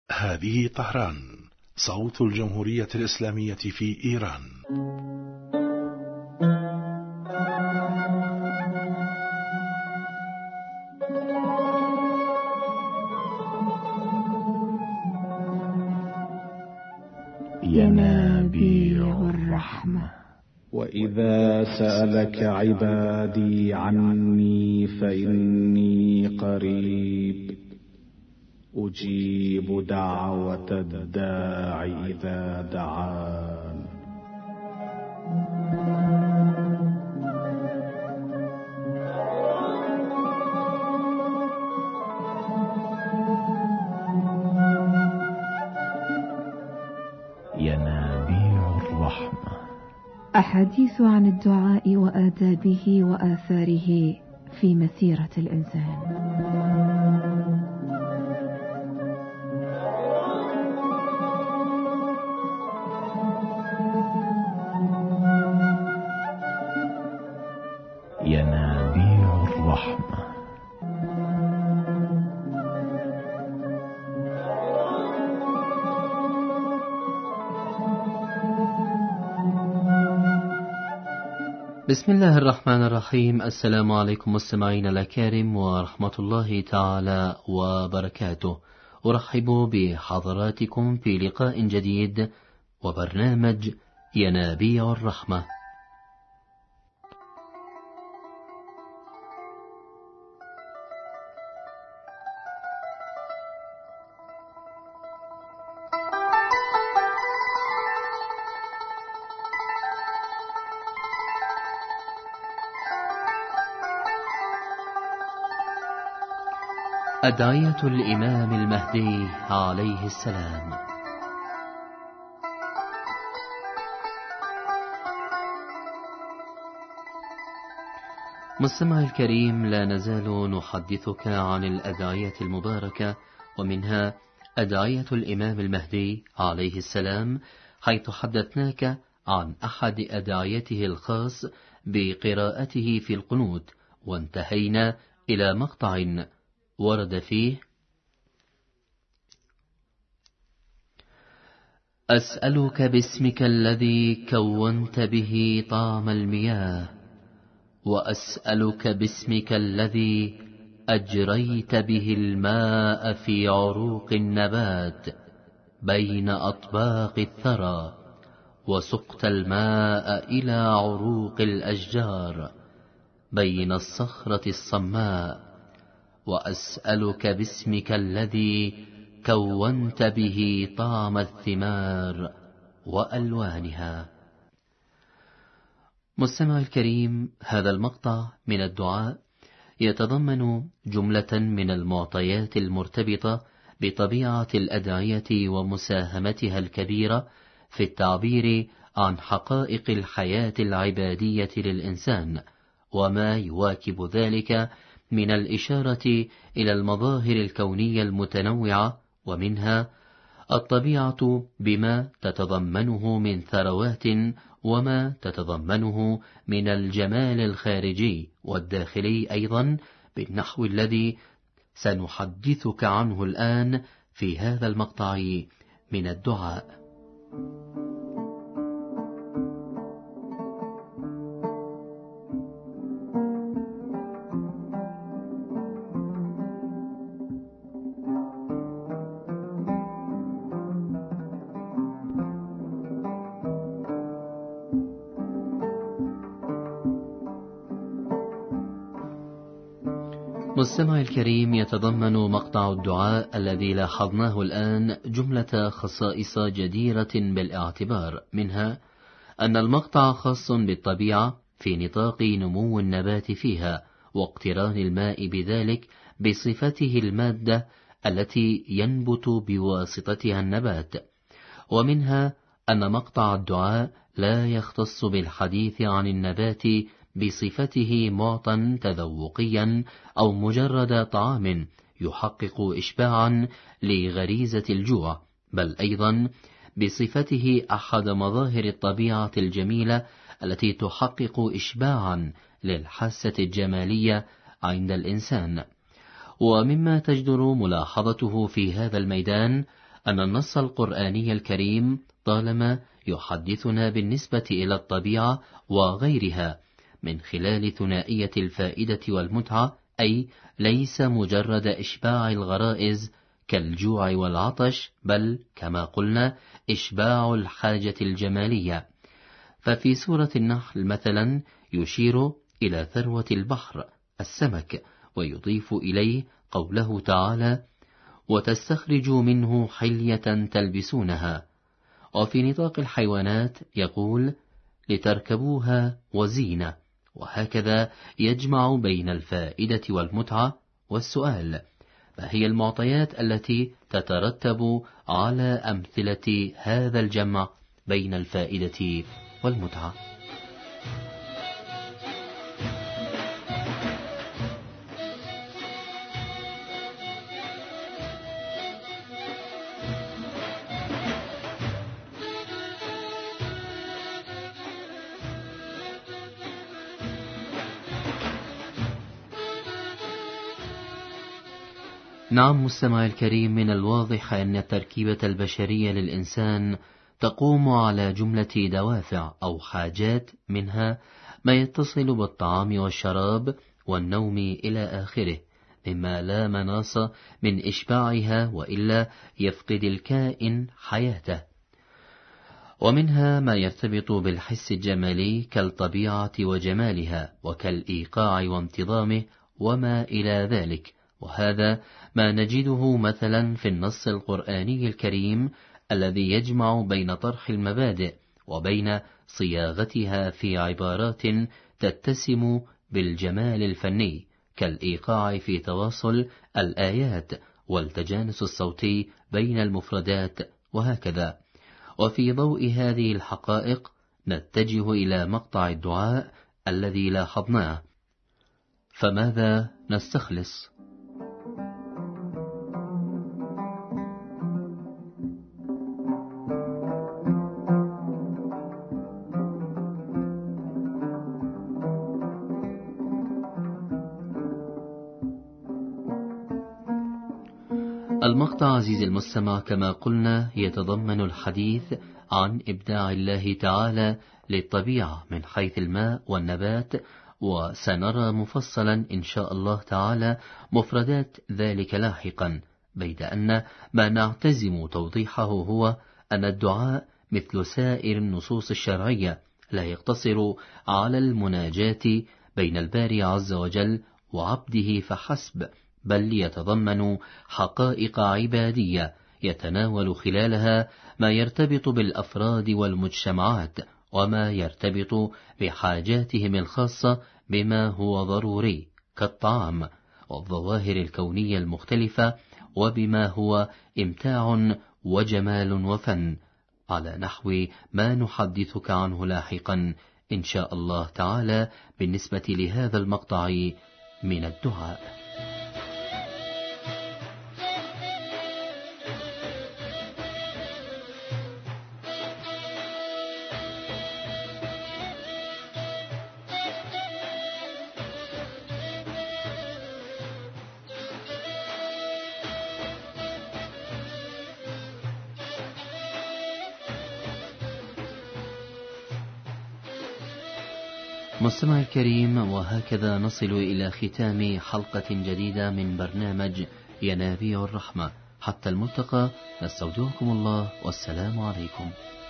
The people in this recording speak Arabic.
هذه طهران، صوت الجمهورية الإسلامية في إيران. ينابيع الرحمة. وإذا سألك عبادي عني فإني قريب أجيب دعوة الداع إذا دعان. ينابيع الرحمة. أحاديث عن الدعاء وآدابه وآثاره في مسيرة الإنسان. ينابيع الرحمة. بسم الله الرحمن الرحيم. السلام عليكم مستمعين الأكارم ورحمة الله تعالى وبركاته. أرحب بحضراتكم في لقاء جديد وبرنامج ينابيع الرحمة. أدعية الإمام المهدي عليه السلام. مستمع الكريم، لا نزال نحدثك عن الأدعية المباركة، ومنها أدعية الإمام المهدي عليه السلام، حيث حدثناك عن أحد أدعيته الخاص بقراءته في القنوت، وانتهينا إلى مقطع ورد فيه: أسألك باسمك الذي كونت به طعم المياه، وأسألك باسمك الذي أجريت به الماء في عروق النبات بين أطباق الثرى، وسقت الماء إلى عروق الأشجار بين الصخرة الصماء، وأسألك باسمك الذي كونت به طعم الثمار وألوانها. مستمع الكريم، هذا المقطع من الدعاء يتضمن جملة من المعطيات المرتبطة بطبيعة الأدعية ومساهمتها الكبيرة في التعبير عن حقائق الحياة العبادية للإنسان، وما يواكب ذلك من الإشارة إلى المظاهر الكونية المتنوعة، ومنها الطبيعة بما تتضمنه من ثروات، وما تتضمنه من الجمال الخارجي والداخلي أيضا، بالنحو الذي سنحدثك عنه الآن في هذا المقطع من الدعاء. مستمع الكريم، يتضمن مقطع الدعاء الذي لاحظناه الآن جملة خصائص جديرة بالاعتبار، منها أن المقطع خاص بالطبيعة في نطاق نمو النبات فيها، واقتران الماء بذلك بصفته المادة التي ينبت بواسطتها النبات، ومنها أن مقطع الدعاء لا يختص بالحديث عن النبات بصفته معطى تذوقيا أو مجرد طعام يحقق إشباعا لغريزة الجوع، بل أيضا بصفته أحد مظاهر الطبيعة الجميلة التي تحقق إشباعا للحاسة الجمالية عند الإنسان. ومما تجدر ملاحظته في هذا الميدان أن النص القرآني الكريم طالما يحدثنا بالنسبة إلى الطبيعة وغيرها من خلال ثنائية الفائدة والمتعة، أي ليس مجرد إشباع الغرائز كالجوع والعطش، بل كما قلنا إشباع الحاجة الجمالية. ففي سورة النحل مثلا يشير إلى ثروة البحر السمك، ويضيف إليه قوله تعالى: وتستخرجوا منه حلية تلبسونها. وفي نطاق الحيوانات يقول: لتركبوها وزينة. وهكذا يجمع بين الفائدة والمتعة. والسؤال: ما هي المعطيات التي تترتب على أمثلة هذا الجمع بين الفائدة والمتعة؟ نعم مستمع الكريم، من الواضح أن التركيبة البشرية للإنسان تقوم على جملة دوافع أو حاجات، منها ما يتصل بالطعام والشراب والنوم إلى آخره، مما لا مناص من إشباعها وإلا يفقد الكائن حياته. ومنها ما يرتبط بالحس الجمالي كالطبيعة وجمالها وكالإيقاع وانتظامه وما إلى ذلك، وهذا ما نجده مثلا في النص القرآني الكريم الذي يجمع بين طرح المبادئ وبين صياغتها في عبارات تتسم بالجمال الفني، كالإيقاع في تواصل الآيات والتجانس الصوتي بين المفردات وهكذا. وفي ضوء هذه الحقائق نتجه إلى مقطع الدعاء الذي لاحظناه. فماذا نستخلص؟ المقطع عزيزي المستمع كما قلنا يتضمن الحديث عن إبداع الله تعالى للطبيعة من حيث الماء والنبات، وسنرى مفصلا إن شاء الله تعالى مفردات ذلك لاحقا، بيد أن ما نعتزم توضيحه هو أن الدعاء مثل سائر النصوص الشرعية لا يقتصر على المناجاة بين الباري عز وجل وعبده فحسب، بل يتضمن حقائق عبادية يتناول خلالها ما يرتبط بالأفراد والمجتمعات وما يرتبط بحاجاتهم الخاصة بما هو ضروري كالطعام والظواهر الكونية المختلفة، وبما هو إمتاع وجمال وفن، على نحو ما نحدثك عنه لاحقا إن شاء الله تعالى بالنسبة لهذا المقطع من الدعاء. مستمع الكريم، وهكذا نصل إلى ختام حلقة جديدة من برنامج ينابيع الرحمة. حتى الملتقى، نستودعكم الله والسلام عليكم.